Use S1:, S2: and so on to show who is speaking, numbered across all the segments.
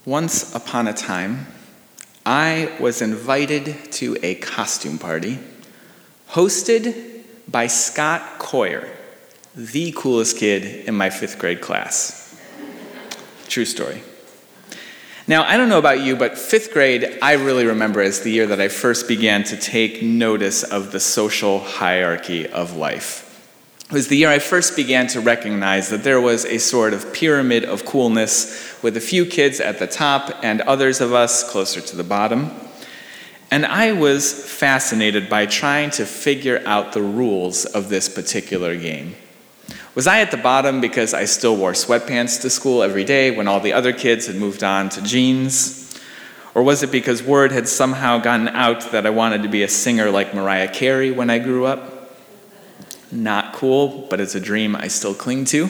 S1: Once upon a time, I was invited to a costume party hosted by Scott Coyer, the coolest kid in my 5th grade class. True story. Now, I don't know about you, but 5th grade I really remember as the year that I first began to take notice of the social hierarchy of life. It was the year I first began to recognize that there was a sort of pyramid of coolness with a few kids at the top and others of us closer to the bottom. And I was fascinated by trying to figure out the rules of this particular game. Was I at the bottom because I still wore sweatpants to school every day when all the other kids had moved on to jeans? Or was it because word had somehow gotten out that I wanted to be a singer like Mariah Carey when I grew up? Not cool, but it's a dream I still cling to.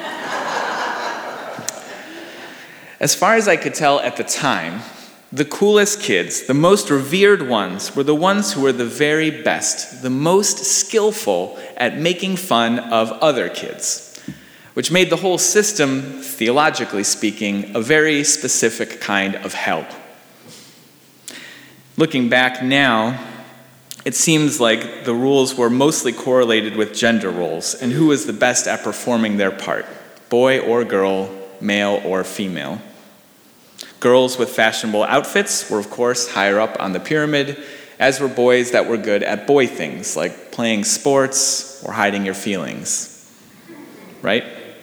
S1: As far as I could tell at the time, the coolest kids, the most revered ones, were the ones who were the very best, the most skillful at making fun of other kids, which made the whole system, theologically speaking, a very specific kind of hell. Looking back now, it seems like the rules were mostly correlated with gender roles and who was the best at performing their part, boy or girl, male or female. Girls with fashionable outfits were, of course, higher up on the pyramid, as were boys that were good at boy things, like playing sports or hiding your feelings. Right?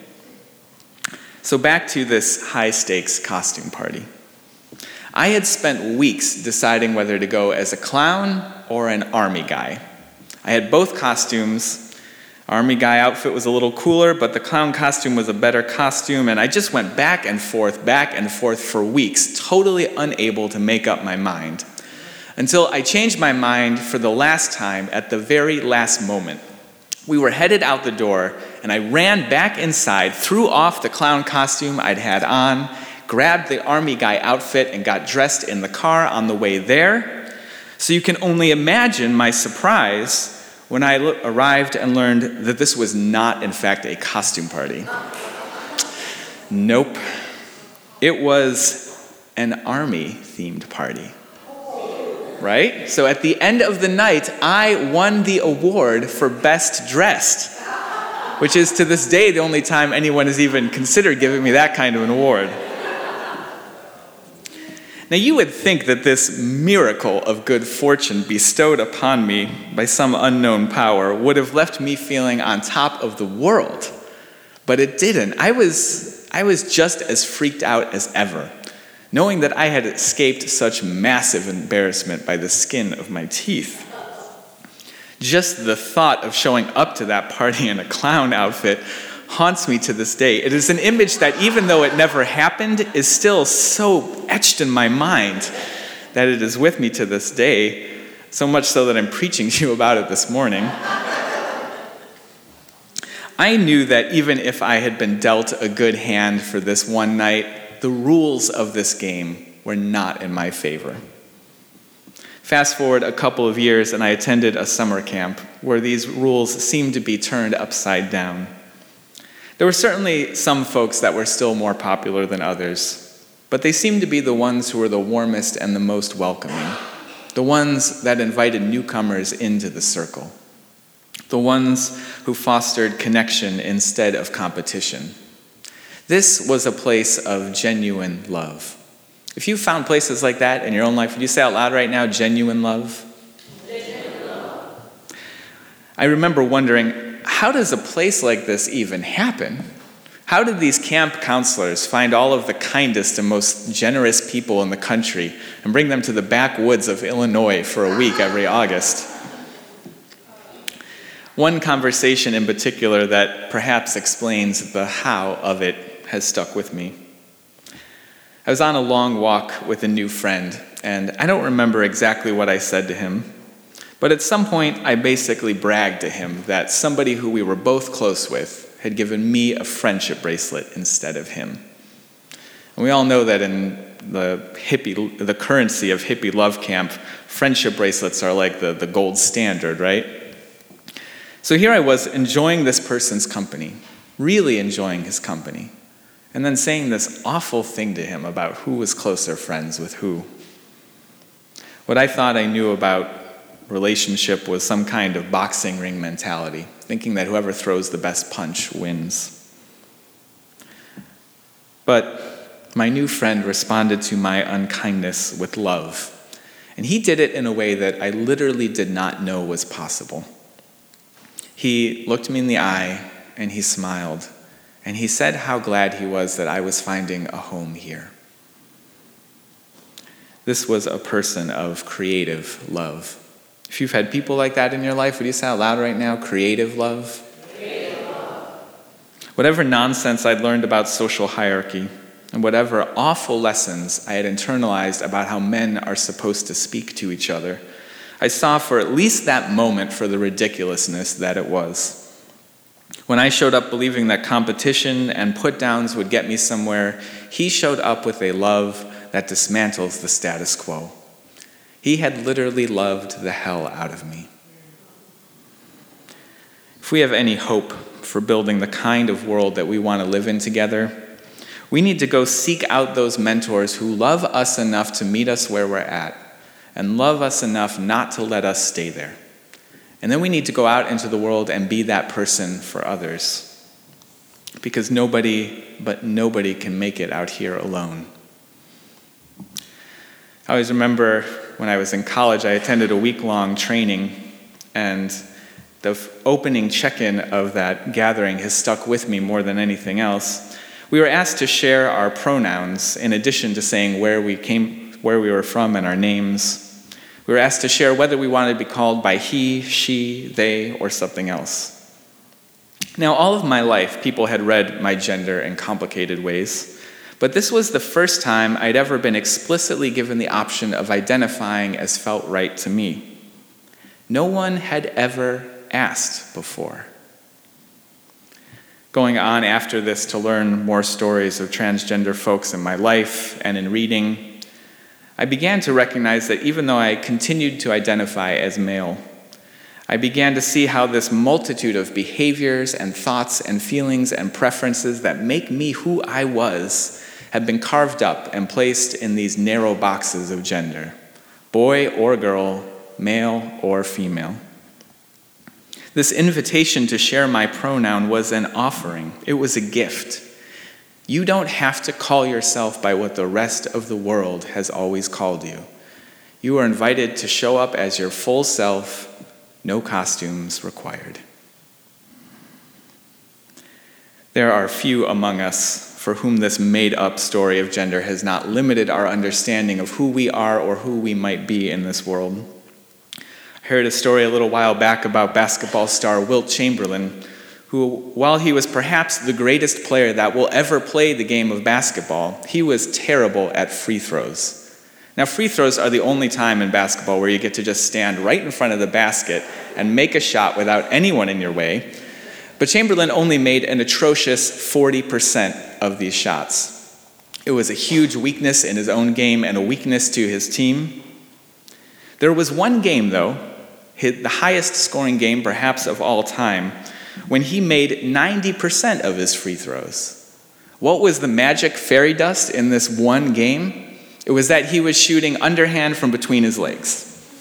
S1: So back to this high-stakes costume party. I had spent weeks deciding whether to go as a clown or an army guy. I had both costumes. Army guy outfit was a little cooler, but the clown costume was a better costume, and I just went back and forth for weeks, totally unable to make up my mind. Until I changed my mind for the last time at the very last moment. We were headed out the door, and I ran back inside, threw off the clown costume I'd had on, grabbed the army guy outfit, and got dressed in the car on the way there. So you can only imagine my surprise when I arrived and learned that this was not, in fact, a costume party. Nope. It was an army-themed party. Right? So at the end of the night, I won the award for Best Dressed, which is to this day the only time anyone has even considered giving me that kind of an award. Now, you would think that this miracle of good fortune bestowed upon me by some unknown power would have left me feeling on top of the world, but it didn't. I was just as freaked out as ever, knowing that I had escaped such massive embarrassment by the skin of my teeth. Just the thought of showing up to that party in a clown outfit haunts me to this day. It is an image that, even though it never happened, is still so etched in my mind that it is with me to this day, so much so that I'm preaching to you about it this morning. I knew that even if I had been dealt a good hand for this one night, the rules of this game were not in my favor. Fast forward a couple of years, and I attended a summer camp where these rules seemed to be turned upside down. There were certainly some folks that were still more popular than others, but they seemed to be the ones who were the warmest and the most welcoming, the ones that invited newcomers into the circle, the ones who fostered connection instead of competition. This was a place of genuine love. If you found places like that in your own life, would you say out loud right now, genuine love? Genuine love. I remember wondering, how does a place like this even happen? How did these camp counselors find all of the kindest and most generous people in the country and bring them to the backwoods of Illinois for a week every August? One conversation in particular that perhaps explains the how of it has stuck with me. I was on a long walk with a new friend, and I don't remember exactly what I said to him, but at some point I basically bragged to him that somebody who we were both close with had given me a friendship bracelet instead of him. And we all know that in the currency of hippie love camp, friendship bracelets are like the gold standard, right? So here I was enjoying this person's company, really enjoying his company. and then saying this awful thing to him about who was closer friends with who. What I thought I knew about relationship was some kind of boxing ring mentality, thinking that whoever throws the best punch wins. But my new friend responded to my unkindness with love, and he did it in a way that I literally did not know was possible. He looked me in the eye, and he smiled, and he said how glad he was that I was finding a home here. This was a person of creative love. If you've had people like that in your life, would you say out loud right now, creative love? Creative love. Whatever nonsense I'd learned about social hierarchy, and whatever awful lessons I had internalized about how men are supposed to speak to each other, I saw for at least that moment for the ridiculousness that it was. When I showed up believing that competition and put-downs would get me somewhere, he showed up with a love that dismantles the status quo. He had literally loved the hell out of me. If we have any hope for building the kind of world that we want to live in together, we need to go seek out those mentors who love us enough to meet us where we're at and love us enough not to let us stay there. And then we need to go out into the world and be that person for others. Because nobody can make it out here alone. I always remember when I was in college, I attended a week-long training, and the opening check-in of that gathering has stuck with me more than anything else. We were asked to share our pronouns in addition to saying where we were from, and our names. We were asked to share whether we wanted to be called by he, she, they, or something else. Now, all of my life, people had read my gender in complicated ways. But this was the first time I'd ever been explicitly given the option of identifying as felt right to me. No one had ever asked before. Going on after this to learn more stories of transgender folks in my life and in reading, I began to recognize that even though I continued to identify as male, I began to see how this multitude of behaviors and thoughts and feelings and preferences that make me who I was had been carved up and placed in these narrow boxes of gender, boy or girl, male or female. This invitation to share my pronoun was an offering. It was a gift. You don't have to call yourself by what the rest of the world has always called you. You are invited to show up as your full self, no costumes required. There are few among us for whom this made-up story of gender has not limited our understanding of who we are or who we might be in this world. I heard a story a little while back about basketball star Wilt Chamberlain, who, while he was perhaps the greatest player that will ever play the game of basketball, he was terrible at free throws. Now, free throws are the only time in basketball where you get to just stand right in front of the basket and make a shot without anyone in your way. But Chamberlain only made an atrocious 40% of these shots. It was a huge weakness in his own game and a weakness to his team. There was one game, though, the highest scoring game perhaps of all time, when he made 90% of his free throws. What was the magic fairy dust in this one game? It was that he was shooting underhand from between his legs.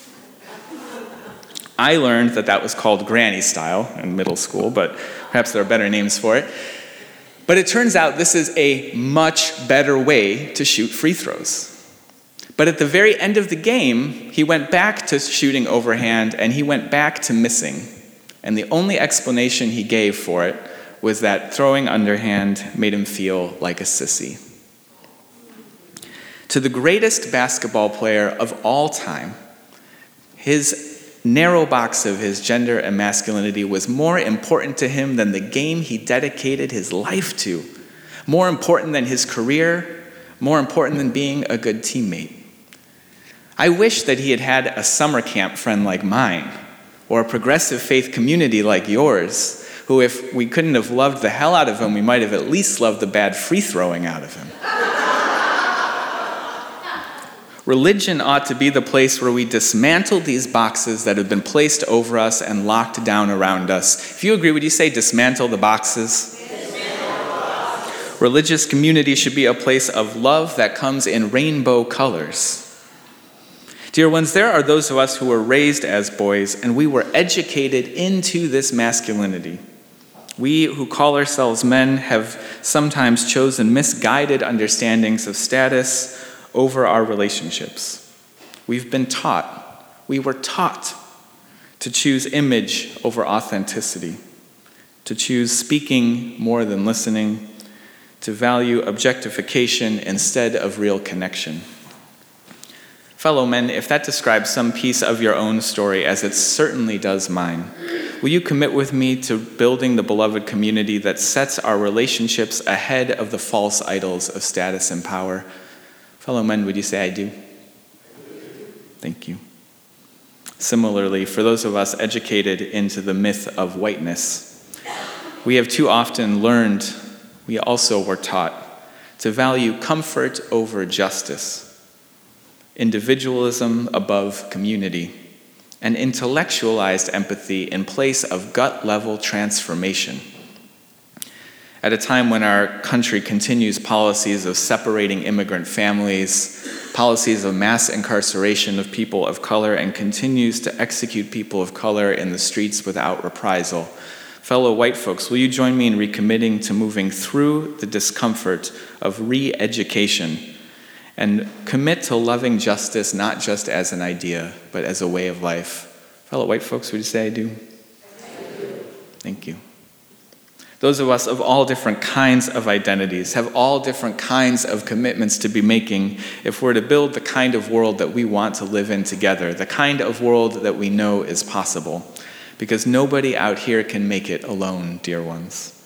S1: I learned that was called granny style in middle school, but perhaps there are better names for it. But it turns out this is a much better way to shoot free throws. But at the very end of the game, he went back to shooting overhand, and he went back to missing. And the only explanation he gave for it was that throwing underhand made him feel like a sissy. To the greatest basketball player of all time, his narrow box of his gender and masculinity was more important to him than the game he dedicated his life to, more important than his career, more important than being a good teammate. I wish that he had had a summer camp friend like mine, or a progressive faith community like yours, who, if we couldn't have loved the hell out of him, we might have at least loved the bad free throwing out of him. Religion ought to be the place where we dismantle these boxes that have been placed over us and locked down around us. If you agree, would you say dismantle the boxes? Dismantle the boxes. Religious community should be a place of love that comes in rainbow colors. Dear ones, there are those of us who were raised as boys, and we were educated into this masculinity. We who call ourselves men have sometimes chosen misguided understandings of status over our relationships. We were taught to choose image over authenticity, to choose speaking more than listening, to value objectification instead of real connection. Fellow men, if that describes some piece of your own story, as it certainly does mine, will you commit with me to building the beloved community that sets our relationships ahead of the false idols of status and power? Fellow men, would you say I do? Thank you. Similarly, for those of us educated into the myth of whiteness, we have too often learned, we also were taught, to value comfort over justice, individualism above community, and intellectualized empathy in place of gut-level transformation. At a time when our country continues policies of separating immigrant families, policies of mass incarceration of people of color, and continues to execute people of color in the streets without reprisal, fellow white folks, will you join me in recommitting to moving through the discomfort of re-education and commit to loving justice not just as an idea, but as a way of life? Fellow white folks, would you say I do? Thank you. Those of us of all different kinds of identities have all different kinds of commitments to be making if we're to build the kind of world that we want to live in together, the kind of world that we know is possible, because nobody out here can make it alone, dear ones.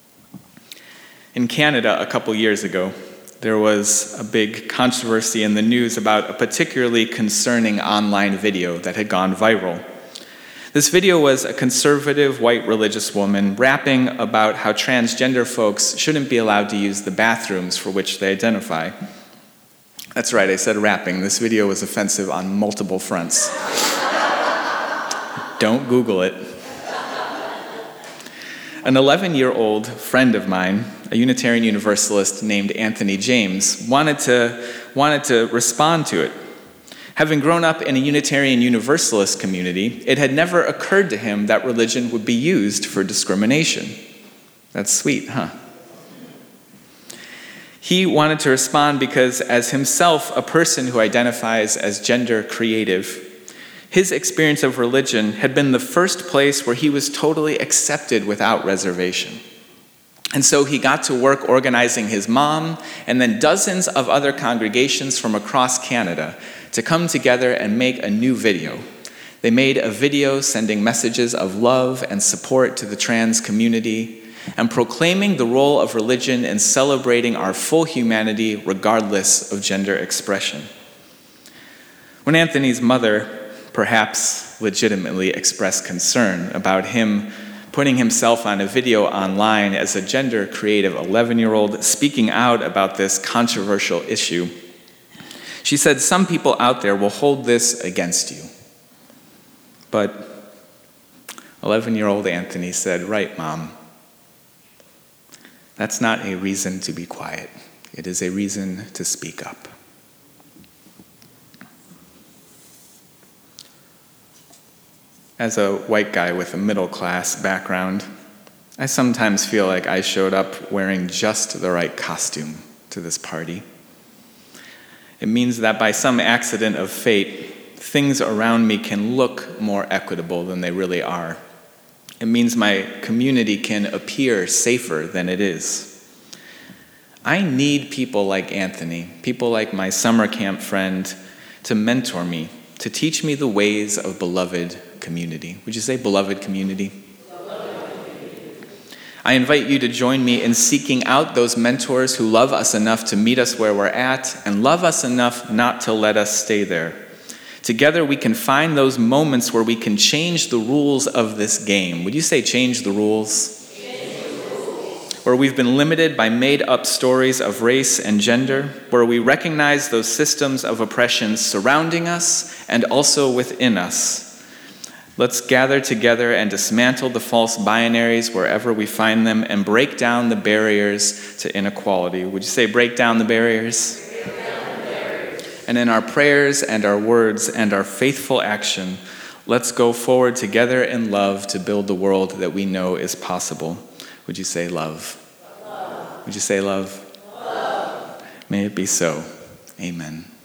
S1: In Canada, a couple years ago, there was a big controversy in the news about a particularly concerning online video that had gone viral. This video was a conservative white religious woman rapping about how transgender folks shouldn't be allowed to use the bathrooms for which they identify. That's right, I said rapping. This video was offensive on multiple fronts. Don't Google it. An 11-year-old friend of mine, a Unitarian Universalist named Anthony James, wanted to respond to it. Having grown up in a Unitarian Universalist community, it had never occurred to him that religion would be used for discrimination. That's sweet, huh? He wanted to respond because, as himself a person who identifies as gender creative, his experience of religion had been the first place where he was totally accepted without reservation. And so he got to work organizing his mom and then dozens of other congregations from across Canada to come together and make a new video. They made a video sending messages of love and support to the trans community and proclaiming the role of religion in celebrating our full humanity regardless of gender expression. When Anthony's mother perhaps legitimately expressed concern about him putting himself on a video online as a gender creative 11-year-old speaking out about this controversial issue, she said, "Some people out there will hold this against you." But 11-year-old Anthony said, "Right, Mom. That's not a reason to be quiet. It is a reason to speak up." As a white guy with a middle-class background, I sometimes feel like I showed up wearing just the right costume to this party. It means that by some accident of fate, things around me can look more equitable than they really are. It means my community can appear safer than it is. I need people like Anthony, people like my summer camp friend, to mentor me, to teach me the ways of beloved community. Would you say beloved community? I invite you to join me in seeking out those mentors who love us enough to meet us where we're at and love us enough not to let us stay there. Together we can find those moments where we can change the rules of this game. Would you say change the rules? Where we've been limited by made-up stories of race and gender, where we recognize those systems of oppression surrounding us and also within us. Let's gather together and dismantle the false binaries wherever we find them and break down the barriers to inequality. Would you say break down the barriers? And in our prayers and our words and our faithful action, let's go forward together in love to build the world that we know is possible. Would you say love? Love. Would you say love? Love. May it be so. Amen.